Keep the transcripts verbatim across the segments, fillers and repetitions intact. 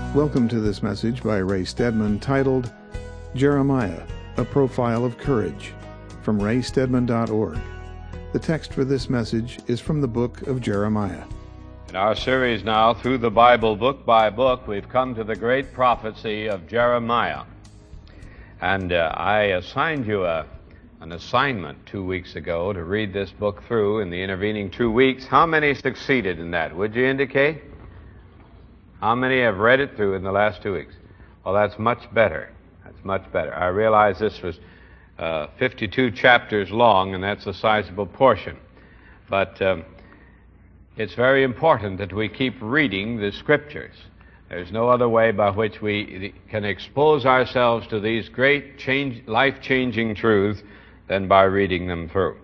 Welcome to this message by Ray Stedman titled, Jeremiah, A Profile of Courage, from ray stedman dot org. The text for this message is from the book of Jeremiah. In our series now, through the Bible, book by book, we've come to the great prophecy of Jeremiah. And uh, I assigned you a, an assignment two weeks ago to read this book through in the intervening two weeks. How many succeeded in that? Would you indicate? How many have read it through in the last two weeks? Well, that's much better. That's much better. I realize this was uh, fifty-two chapters long, and that's a sizable portion. But um, it's very important that we keep reading the Scriptures. There's no other way by which we can expose ourselves to these great change, life-changing truths than by reading them through.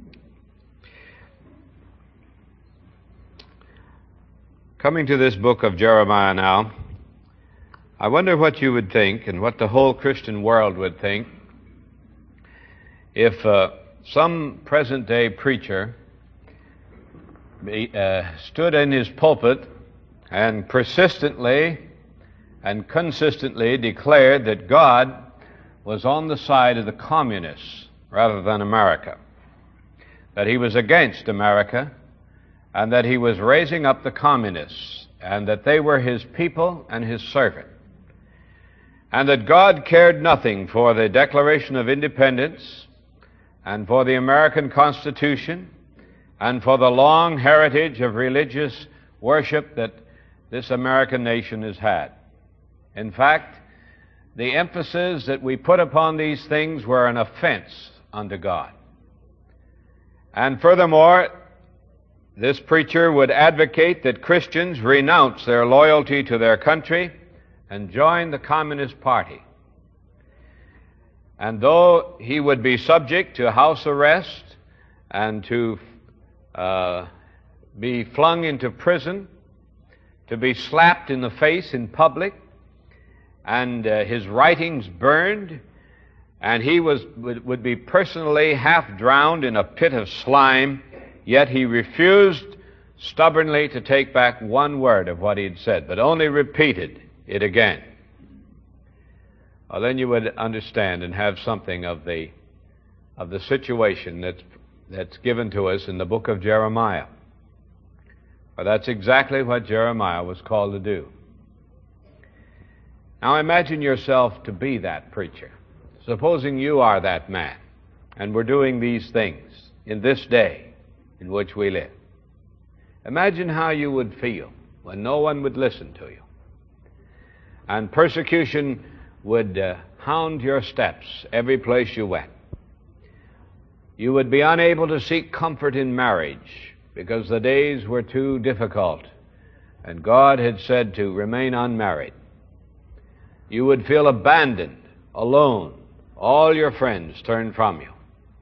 Coming to this book of Jeremiah now, I wonder what you would think and what the whole Christian world would think if uh, some present-day preacher uh, stood in his pulpit and persistently and consistently declared that God was on the side of the communists rather than America, that he was against America, and that he was raising up the communists, and that they were his people and his servant, and that God cared nothing for the Declaration of Independence and for the American Constitution and for the long heritage of religious worship that this American nation has had. In fact, the emphasis that we put upon these things were an offense unto God. And furthermore, this preacher would advocate that Christians renounce their loyalty to their country and join the Communist Party. And though he would be subject to house arrest and to uh, be flung into prison, to be slapped in the face in public, and uh, his writings burned, and he was would, would be personally half drowned in a pit of slime, yet he refused stubbornly to take back one word of what he had said, but only repeated it again. Well, then you would understand and have something of the of the situation that's that's given to us in the book of Jeremiah. For that's exactly what Jeremiah was called to do. Now imagine yourself to be that preacher. Supposing you are that man, and we're doing these things in this day in which we live. Imagine how you would feel when no one would listen to you, and persecution would uh, hound your steps every place you went. You would be unable to seek comfort in marriage because the days were too difficult, and God had said to remain unmarried. You would feel abandoned, alone, all your friends turned from you.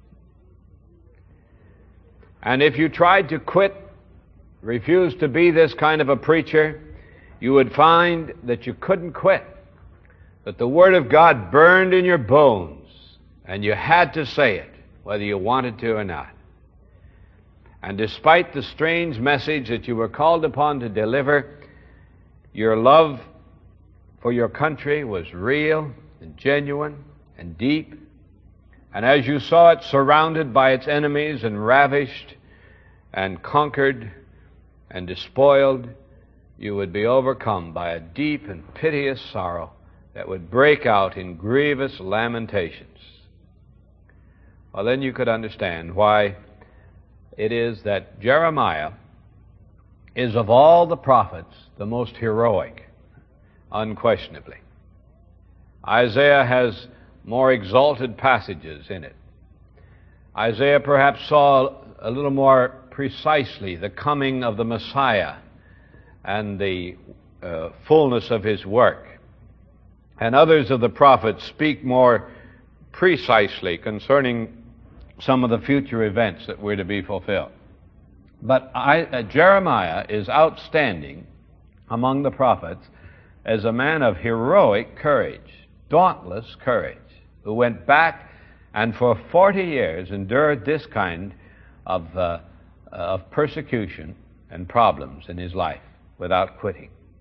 And if you tried to quit, refused to be this kind of a preacher, you would find that you couldn't quit, that the Word of God burned in your bones, and you had to say it, whether you wanted to or not. And despite the strange message that you were called upon to deliver, your love for your country was real and genuine and deep. And as you saw it surrounded by its enemies and ravished and conquered and despoiled, you would be overcome by a deep and piteous sorrow that would break out in grievous lamentations. Well, then you could understand why it is that Jeremiah is, of all the prophets, the most heroic, unquestionably. Isaiah has more exalted passages in it. Isaiah perhaps saw a little more precisely the coming of the Messiah and the uh, fullness of his work. And others of the prophets speak more precisely concerning some of the future events that were to be fulfilled. But I, uh, Jeremiah is outstanding among the prophets as a man of heroic courage, dauntless courage, who went back and for forty years endured this kind of, uh, of persecution and problems in his life without quitting.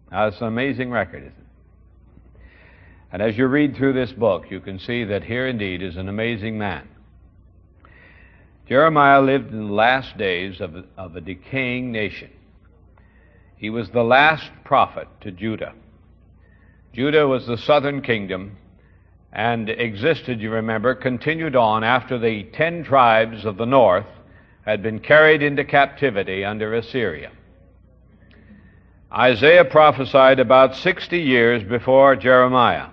Now, it's an amazing record, isn't it? And as you read through this book, you can see that here indeed is an amazing man. Jeremiah lived in the last days of a, of a decaying nation. He was the last prophet to Judah. Judah was the southern kingdom and existed, you remember, continued on after the ten tribes of the north had been carried into captivity under Assyria. Isaiah prophesied about sixty years before Jeremiah.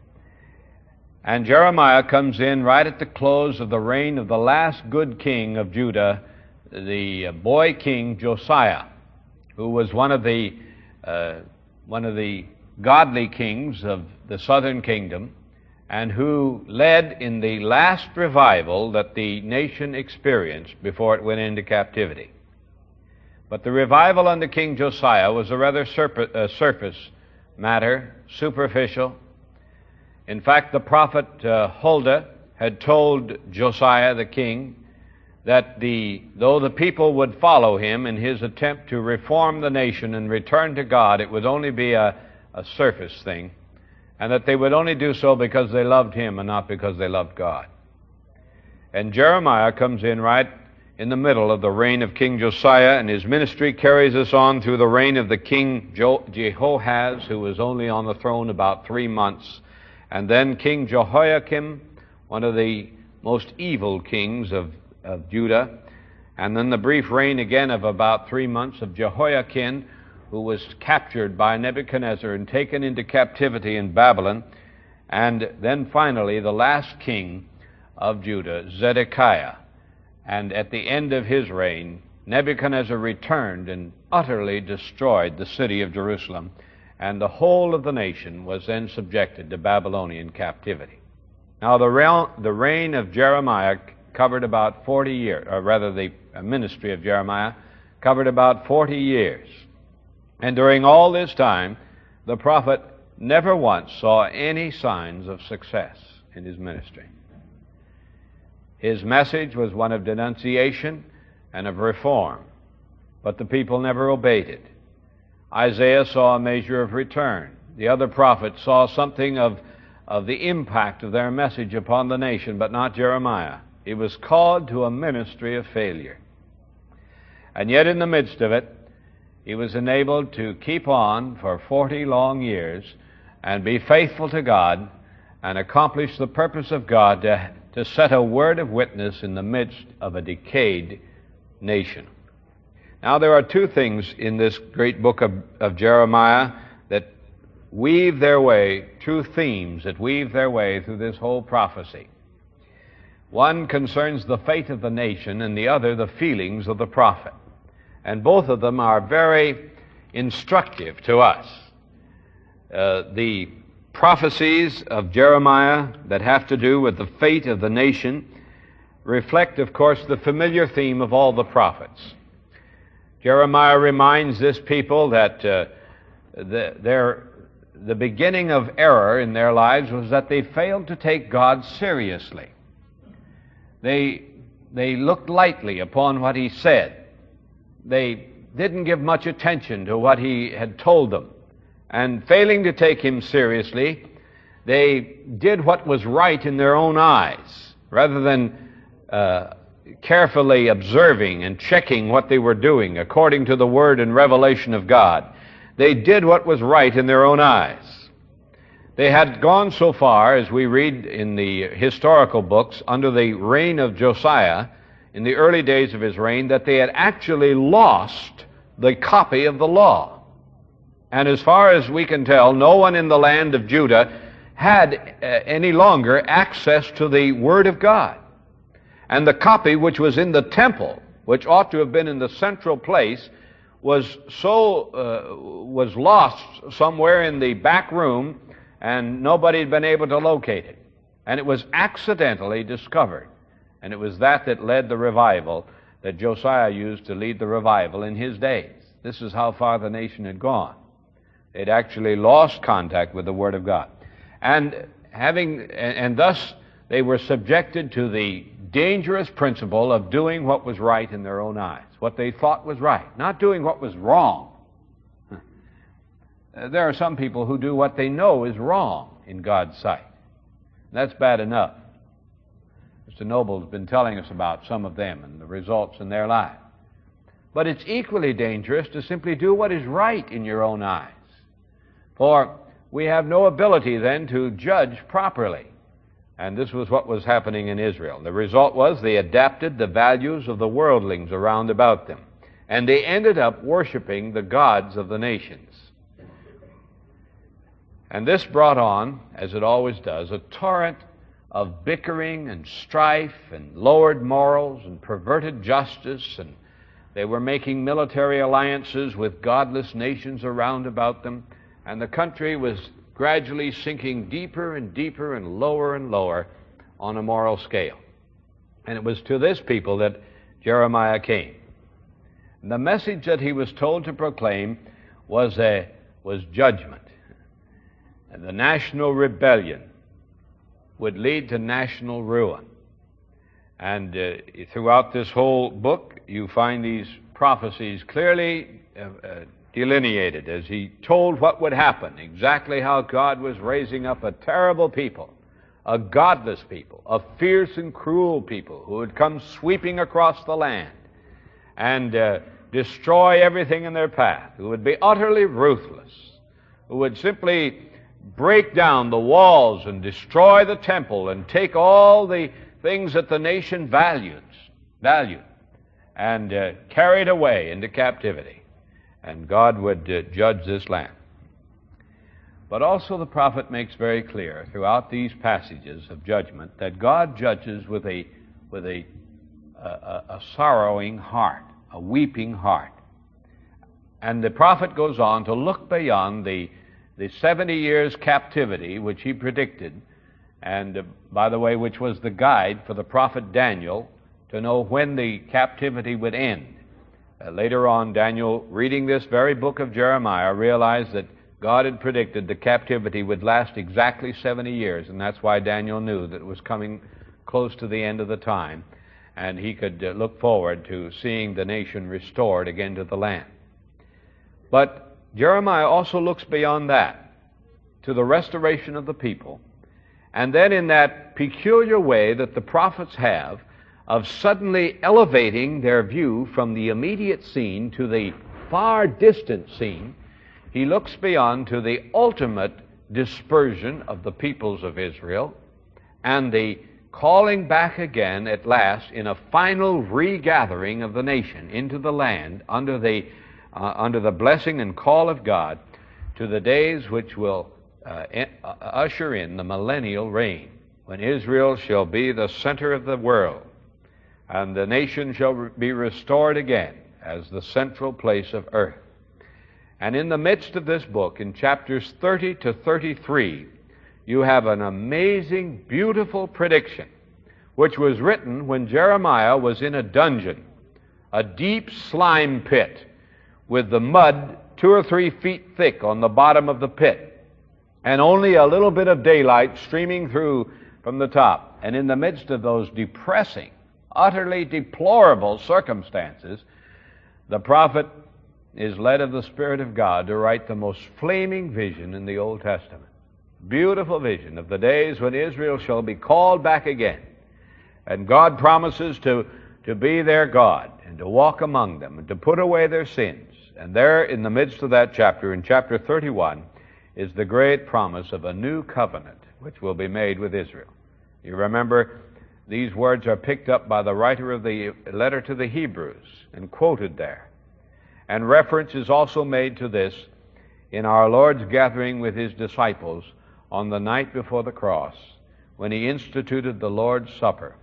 And Jeremiah comes in right at the close of the reign of the last good king of Judah, the boy king Josiah, who was one of the uh, one of the godly kings of the southern kingdom, and who led in the last revival that the nation experienced before it went into captivity. But the revival under King Josiah was a rather surp- uh, surface matter, superficial. In fact, the prophet uh, Huldah had told Josiah the king that the, though the people would follow him in his attempt to reform the nation and return to God, it would only be a, a surface thing, and that they would only do so because they loved him and not because they loved God. And Jeremiah comes in right in the middle of the reign of King Josiah, and his ministry carries us on through the reign of the king Jehoahaz, who was only on the throne about three months, and then King Jehoiakim, one of the most evil kings of, of Judah, and then the brief reign again of about three months of Jehoiakim, who was captured by Nebuchadnezzar and taken into captivity in Babylon, and then finally the last king of Judah, Zedekiah. And at the end of his reign, Nebuchadnezzar returned and utterly destroyed the city of Jerusalem, and the whole of the nation was then subjected to Babylonian captivity. Now, the, reign, the reign of Jeremiah covered about forty years, or rather the ministry of Jeremiah covered about forty years. And during all this time, the prophet never once saw any signs of success in his ministry. His message was one of denunciation and of reform, but the people never obeyed it. Isaiah saw a measure of return. The other prophets saw something of, of the impact of their message upon the nation, but not Jeremiah. He was called to a ministry of failure. And yet in the midst of it, he was enabled to keep on for forty long years and be faithful to God and accomplish the purpose of God to, to set a word of witness in the midst of a decayed nation. Now, there are two things in this great book of, of Jeremiah that weave their way, two themes that weave their way through this whole prophecy. One concerns the fate of the nation, and the other the feelings of the prophet. And both of them are very instructive to us. Uh, the prophecies of Jeremiah that have to do with the fate of the nation reflect, of course, the familiar theme of all the prophets. Jeremiah reminds this people that uh, the, their, the beginning of error in their lives was that they failed to take God seriously. They, they looked lightly upon what he said. They didn't give much attention to what he had told them. And failing to take him seriously, they did what was right in their own eyes, rather than uh, carefully observing and checking what they were doing according to the word and revelation of God. They did what was right in their own eyes. They had gone so far, as we read in the historical books, under the reign of Josiah, in the early days of his reign, that they had actually lost the copy of the law. And as far as we can tell, no one in the land of Judah had uh, any longer access to the Word of God. And the copy which was in the temple, which ought to have been in the central place, was so uh, was lost somewhere in the back room, and nobody had been able to locate it. And it was accidentally discovered. And it was that that led the revival that Josiah used to lead the revival in his days. This is how far the nation had gone. They'd actually lost contact with the Word of God. And having, and, and thus they were subjected to the dangerous principle of doing what was right in their own eyes, what they thought was right, not doing what was wrong. Uh, there are some people who do what they know is wrong in God's sight. That's bad enough. Mister Noble's been telling us about some of them and the results in their life. But it's equally dangerous to simply do what is right in your own eyes. For we have no ability then to judge properly. And this was what was happening in Israel. The result was they adapted the values of the worldlings around about them. And they ended up worshiping the gods of the nations. And this brought on, as it always does, a torrent of bickering and strife and lowered morals and perverted justice, and they were making military alliances with godless nations around about them, and the country was gradually sinking deeper and deeper and lower and lower on a moral scale. And it was to this people that Jeremiah came. And the message that he was told to proclaim was a was judgment. And the national rebellion would lead to national ruin. And uh, throughout this whole book, you find these prophecies clearly uh, uh, delineated as he told what would happen, exactly how God was raising up a terrible people, a godless people, a fierce and cruel people who would come sweeping across the land and uh, destroy everything in their path, who would be utterly ruthless, who would simply break down the walls and destroy the temple and take all the things that the nation valued, valued and uh, carry it away into captivity. And God would uh, judge this land. But also the prophet makes very clear throughout these passages of judgment that God judges with a with a, a, a sorrowing heart, a weeping heart. And the prophet goes on to look beyond the, the seventy years captivity which he predicted, and uh, by the way, which was the guide for the prophet Daniel to know when the captivity would end. Uh, later on, Daniel, reading this very book of Jeremiah, realized that God had predicted the captivity would last exactly seventy years, and that's why Daniel knew that it was coming close to the end of the time, and he could uh, look forward to seeing the nation restored again to the land. But Jeremiah also looks beyond that to the restoration of the people, and then in that peculiar way that the prophets have of suddenly elevating their view from the immediate scene to the far distant scene, he looks beyond to the ultimate dispersion of the peoples of Israel and the calling back again at last in a final regathering of the nation into the land under the, uh, under the blessing and call of God to the days which will uh, in, uh, usher in the millennial reign, when Israel shall be the center of the world, and the nation shall be restored again as the central place of earth. And in the midst of this book, in chapters thirty to thirty-three, you have an amazing, beautiful prediction, which was written when Jeremiah was in a dungeon, a deep slime pit, with the mud two or three feet thick on the bottom of the pit, and only a little bit of daylight streaming through from the top. And in the midst of those depressing, utterly deplorable circumstances, the prophet is led of the Spirit of God to write the most flaming vision in the Old Testament. Beautiful vision of the days when Israel shall be called back again. And God promises to, to be their God and to walk among them and to put away their sins. And there in the midst of that chapter, in chapter thirty-one, is the great promise of a new covenant which will be made with Israel. You remember, these words are picked up by the writer of the letter to the Hebrews and quoted there. And reference is also made to this in our Lord's gathering with his disciples on the night before the cross, when he instituted the Lord's Supper.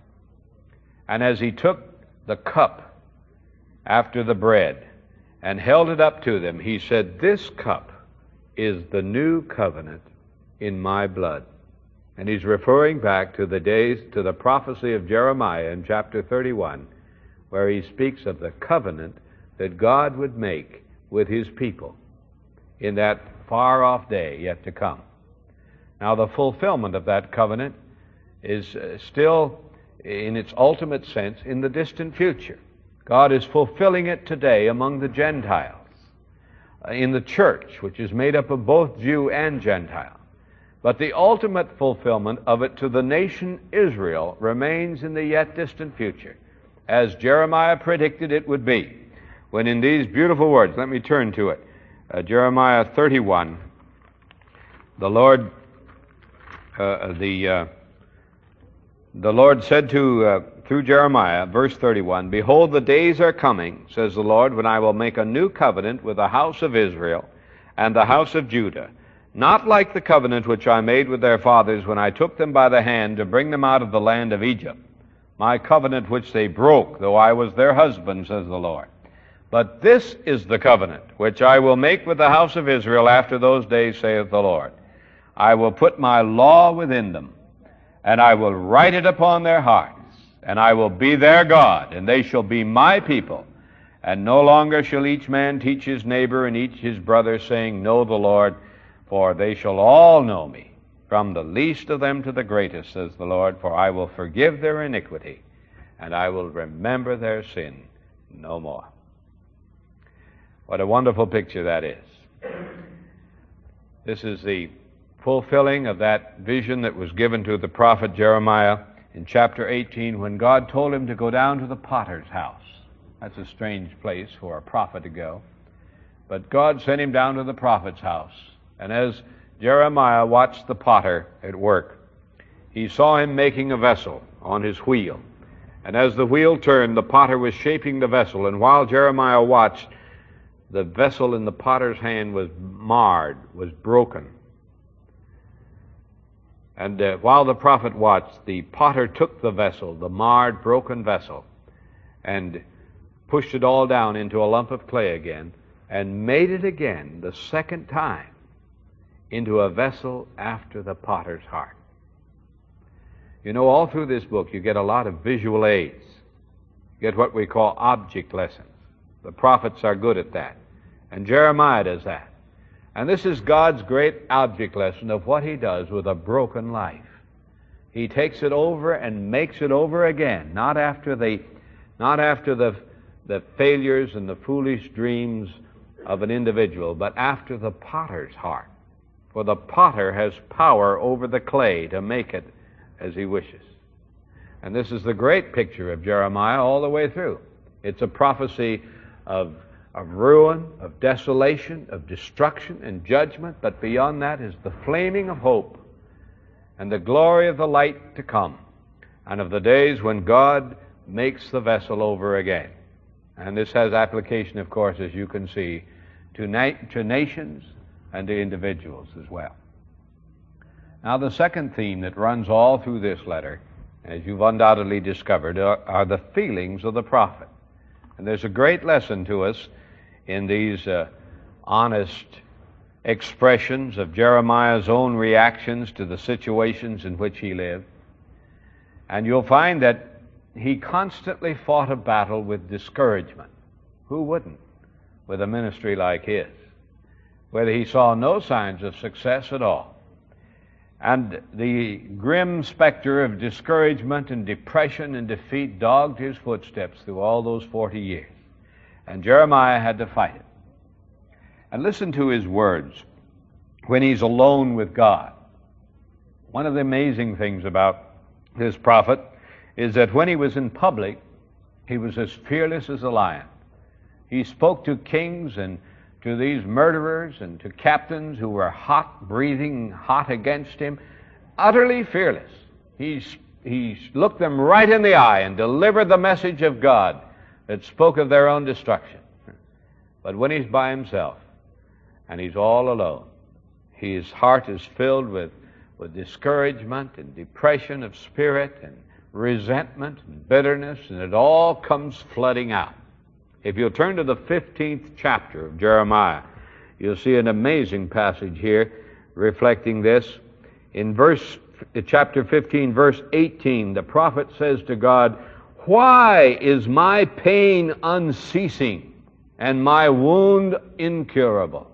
And as he took the cup after the bread and held it up to them, he said, "This cup is the new covenant in my blood." And he's referring back to the days, to the prophecy of Jeremiah in chapter thirty-one, where he speaks of the covenant that God would make with his people in that far-off day yet to come. Now, the fulfillment of that covenant is uh, still, in its ultimate sense, in the distant future. God is fulfilling it today among the Gentiles. in the church, which is made up of both Jew and Gentile. But the ultimate fulfillment of it to the nation Israel remains in the yet distant future, as Jeremiah predicted it would be, when in these beautiful words, let me turn to it, uh, Jeremiah thirty-one, the Lord, uh, the uh, the Lord said to uh, through Jeremiah, verse thirty-one, "Behold, the days are coming, says the Lord, when I will make a new covenant with the house of Israel and the house of Judah, not like the covenant which I made with their fathers when I took them by the hand to bring them out of the land of Egypt, my covenant which they broke, though I was their husband, says the Lord. But this is the covenant which I will make with the house of Israel after those days, saith the Lord. I will put my law within them, and I will write it upon their hearts, and I will be their God, and they shall be my people. And no longer shall each man teach his neighbor and each his brother, saying, Know the Lord, for they shall all know me, from the least of them to the greatest, says the Lord, for I will forgive their iniquity, and I will remember their sin no more." What a wonderful picture that is. This is the fulfilling of that vision that was given to the prophet Jeremiah in chapter eighteen, when God told him to go down to the potter's house. That's a strange place for a prophet to go. But God sent him down to the prophet's house. And as Jeremiah watched the potter at work, he saw him making a vessel on his wheel. And as the wheel turned, the potter was shaping the vessel. And while Jeremiah watched, the vessel in the potter's hand was marred, was broken. And uh, while the prophet watched, the potter took the vessel, the marred, broken vessel, and pushed it all down into a lump of clay again, and made it again, the second time, into a vessel after the potter's heart. You know, all through this book, you get a lot of visual aids. You get what we call object lessons. The prophets are good at that. And Jeremiah does that. And this is God's great object lesson of what he does with a broken life. He takes it over and makes it over again, not after the, not after the, the failures and the foolish dreams of an individual, but after the potter's heart. For the potter has power over the clay to make it as he wishes. And this is the great picture of Jeremiah all the way through. It's a prophecy of of ruin, of desolation, of destruction and judgment, but beyond that is the flaming of hope and the glory of the light to come, and of the days when God makes the vessel over again. And this has application, of course, as you can see, to, na- to nations and to individuals as well. Now, the second theme that runs all through this letter, as you've undoubtedly discovered, are, are the feelings of the prophet. And there's a great lesson to us in these uh, honest expressions of Jeremiah's own reactions to the situations in which he lived. And you'll find that he constantly fought a battle with discouragement. Who wouldn't with a ministry like his, where he saw no signs of success at all? And the grim specter of discouragement and depression and defeat dogged his footsteps through all those forty years. And Jeremiah had to fight it. And listen to his words when he's alone with God. One of the amazing things about this prophet is that when he was in public, he was as fearless as a lion. He spoke to kings and to these murderers and to captains who were hot, breathing hot against him, utterly fearless. He, he looked them right in the eye and delivered the message of God that spoke of their own destruction. But when he's by himself and he's all alone, his heart is filled with, with discouragement and depression of spirit and resentment and bitterness, and it all comes flooding out. If you'll turn to the fifteenth chapter of Jeremiah, you'll see an amazing passage here reflecting this. In verse, chapter fifteen, verse eighteen, the prophet says to God, "Why is my pain unceasing and my wound incurable?"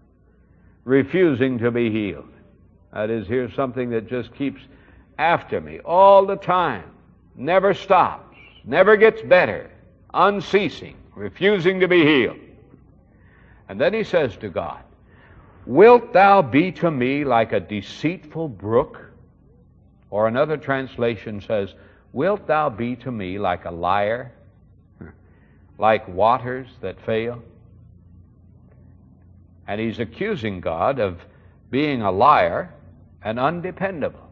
Refusing to be healed. That is, here's something that just keeps after me all the time, never stops, never gets better, unceasing, refusing to be healed. And then he says to God, wilt thou be to me like a deceitful brook? Or another translation says, wilt thou be to me like a liar, like waters that fail? And he's accusing God of being a liar and undependable.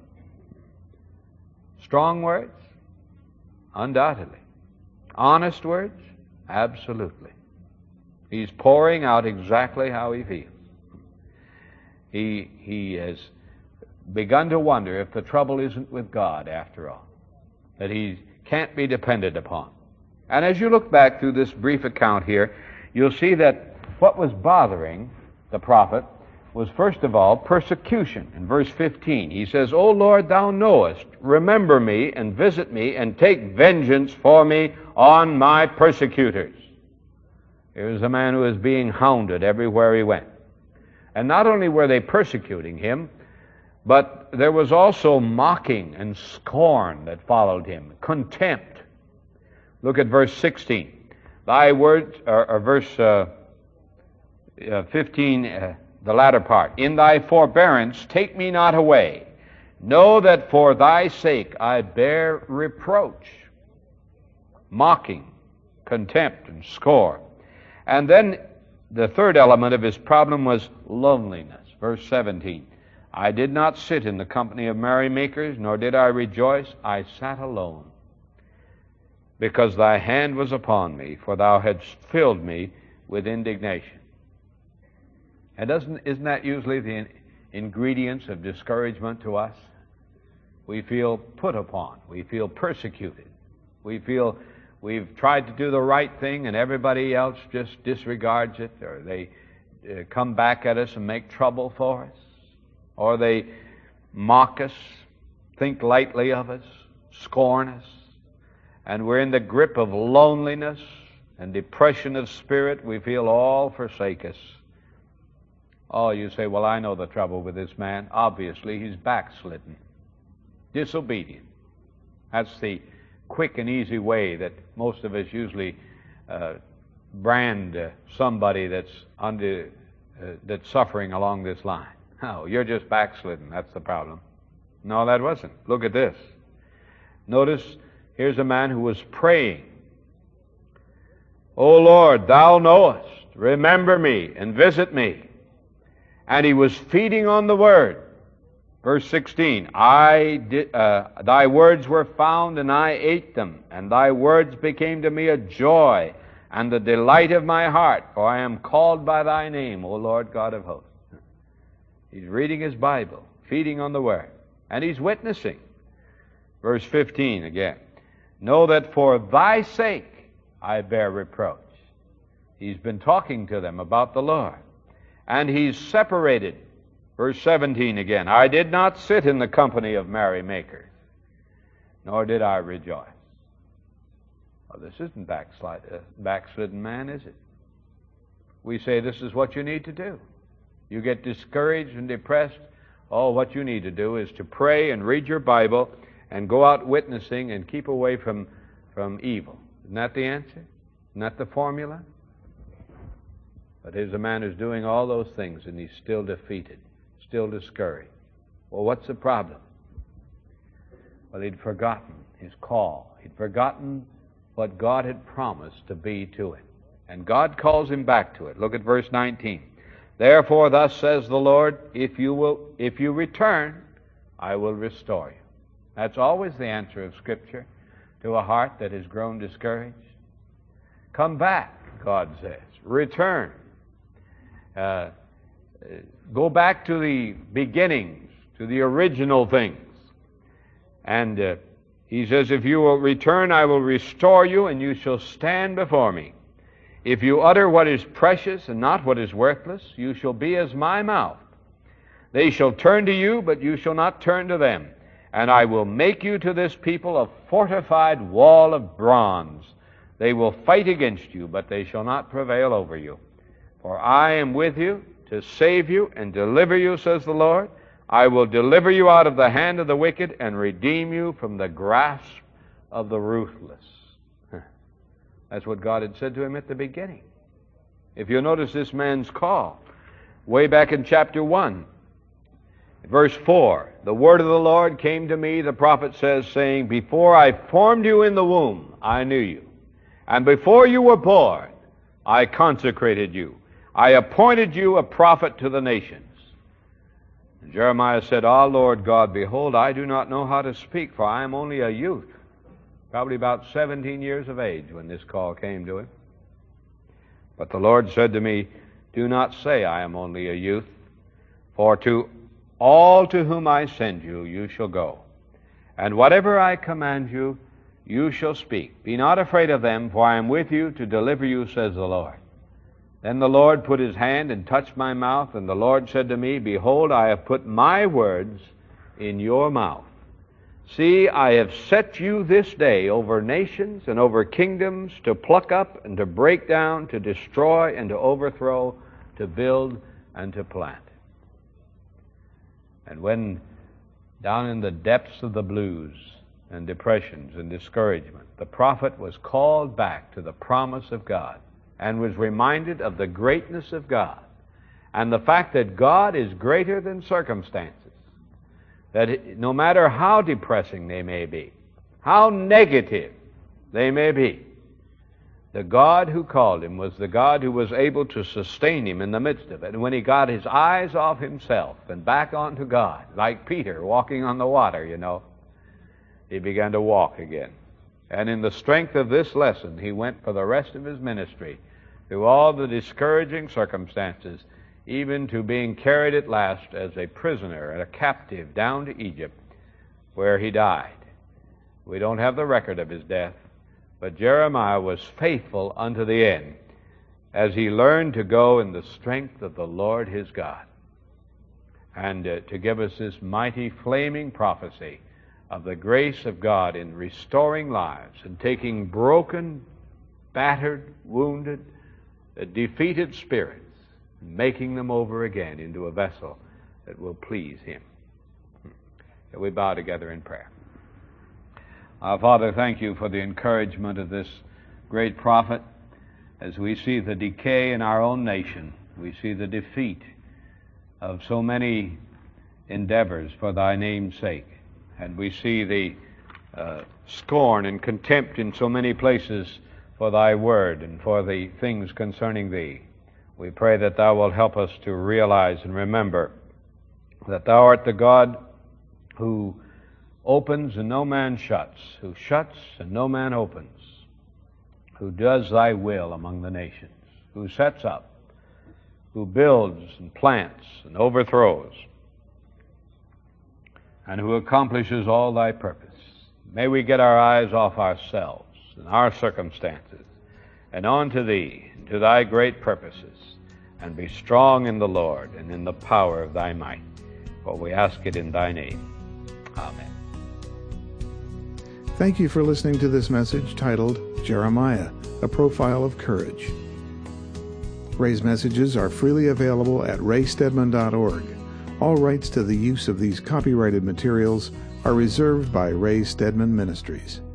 Strong words? Undoubtedly. Honest words? Absolutely. He's pouring out exactly how he feels. He, he has begun to wonder if the trouble isn't with God after all, that he can't be depended upon. And as you look back through this brief account here, you'll see that what was bothering the prophet was, first of all, persecution. In verse fifteen, he says, O Lord, thou knowest, remember me and visit me and take vengeance for me on my persecutors. Here was a man who was being hounded everywhere he went. And not only were they persecuting him, but there was also mocking and scorn that followed him, contempt. Look at verse sixteen. Thy words, or, or verse uh, uh, fifteen, uh, the latter part. In thy forbearance take me not away. Know that for thy sake I bear reproach. Mocking, contempt, and scorn. And then the third element of his problem was loneliness. Verse seventeen. I did not sit in the company of merrymakers, nor did I rejoice. I sat alone, because thy hand was upon me, for thou hadst filled me with indignation. And doesn't, isn't that usually the in, ingredients of discouragement to us? We feel put upon. We feel persecuted. We feel we've tried to do the right thing and everybody else just disregards it, or they uh, come back at us and make trouble for us, or they mock us, think lightly of us, scorn us, and we're in the grip of loneliness and depression of spirit. We feel all forsake us. Oh, you say, well, I know the trouble with this man. Obviously, he's backslidden, disobedient. That's the quick and easy way that most of us usually uh, brand uh, somebody that's under uh, that's suffering along this line. Oh, you're just backslidden. That's the problem. No, that wasn't. Look at this. Notice, here's a man who was praying. O Lord, thou knowest, remember me and visit me. And he was feeding on the Word. Verse sixteen, I did, uh, thy words were found, and I ate them, and thy words became to me a joy and the delight of my heart, for I am called by thy name, O Lord God of hosts. He's reading his Bible, feeding on the Word, and he's witnessing. Verse fifteen again, know that for thy sake I bear reproach. He's been talking to them about the Lord. And he's separated. Verse seventeen again, I did not sit in the company of merrymakers, nor did I rejoice. Well, this isn't backslide, uh, backslidden man, is it? We say this is what you need to do. You get discouraged and depressed. Oh, what you need to do is to pray and read your Bible and go out witnessing and keep away from, from evil. Isn't that the answer? Isn't that the formula? But here's a man who's doing all those things and he's still defeated, still discouraged. Well, what's the problem? Well, he'd forgotten his call. He'd forgotten what God had promised to be to him. And God calls him back to it. Look at verse nineteen. Therefore, thus says the Lord, if you will, if you return, I will restore you. That's always the answer of Scripture to a heart that has grown discouraged. Come back, God says. Return. Uh, go back to the beginnings, to the original things. And uh, he says, if you will return, I will restore you, and you shall stand before me. If you utter what is precious and not what is worthless, you shall be as my mouth. They shall turn to you, but you shall not turn to them. And I will make you to this people a fortified wall of bronze. They will fight against you, but they shall not prevail over you. For I am with you to save you and deliver you, says the Lord. I will deliver you out of the hand of the wicked and redeem you from the grasp of the ruthless. That's what God had said to him at the beginning. If you'll notice this man's call, way back in chapter one, verse four, the word of the Lord came to me, the prophet says, saying, before I formed you in the womb, I knew you. And before you were born, I consecrated you. I appointed you a prophet to the nations. And Jeremiah said, Ah, Lord God, behold, I do not know how to speak, for I am only a youth. Probably about seventeen years of age when this call came to him. But the Lord said to me, do not say I am only a youth, for to all to whom I send you, you shall go. And whatever I command you, you shall speak. Be not afraid of them, for I am with you to deliver you, says the Lord. Then the Lord put his hand and touched my mouth, and the Lord said to me, behold, I have put my words in your mouth. See, I have set you this day over nations and over kingdoms, to pluck up and to break down, to destroy and to overthrow, to build and to plant. And when down in the depths of the blues and depressions and discouragement, the prophet was called back to the promise of God and was reminded of the greatness of God and the fact that God is greater than circumstances, that no matter how depressing they may be, how negative they may be, the God who called him was the God who was able to sustain him in the midst of it. And when he got his eyes off himself and back onto God, like Peter walking on the water, you know, he began to walk again. And in the strength of this lesson, he went for the rest of his ministry through all the discouraging circumstances, even to being carried at last as a prisoner and a captive down to Egypt, where he died. We don't have the record of his death, but Jeremiah was faithful unto the end as he learned to go in the strength of the Lord his God, and uh, to give us this mighty flaming prophecy of the grace of God in restoring lives and taking broken, battered, wounded, uh, defeated spirits, making them over again into a vessel that will please him. Shall we bow together in prayer? Our Father, thank you for the encouragement of this great prophet. As we see the decay in our own nation, we see the defeat of so many endeavors for thy name's sake, and we see the uh, scorn and contempt in so many places for thy word and for the things concerning thee. We pray that thou wilt help us to realize and remember that thou art the God who opens and no man shuts, who shuts and no man opens, who does thy will among the nations, who sets up, who builds and plants and overthrows, and who accomplishes all thy purpose. May we get our eyes off ourselves and our circumstances and on to thee and to thy great purposes, and be strong in the Lord and in the power of thy might. For we ask it in thy name. Amen. Thank you for listening to this message titled Jeremiah, A Profile of Courage. Ray's messages are freely available at ray stedman dot org. All rights to the use of these copyrighted materials are reserved by Ray Stedman Ministries.